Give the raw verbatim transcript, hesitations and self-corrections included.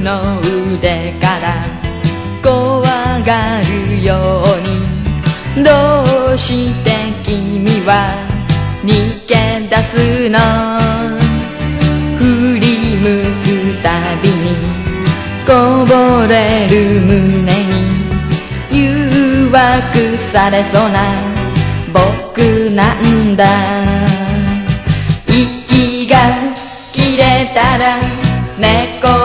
の腕から怖がるように、どうして君は逃げ出すの。振り向くたびにこぼれる胸に誘惑されそうな僕なんだ。息が切れたら猫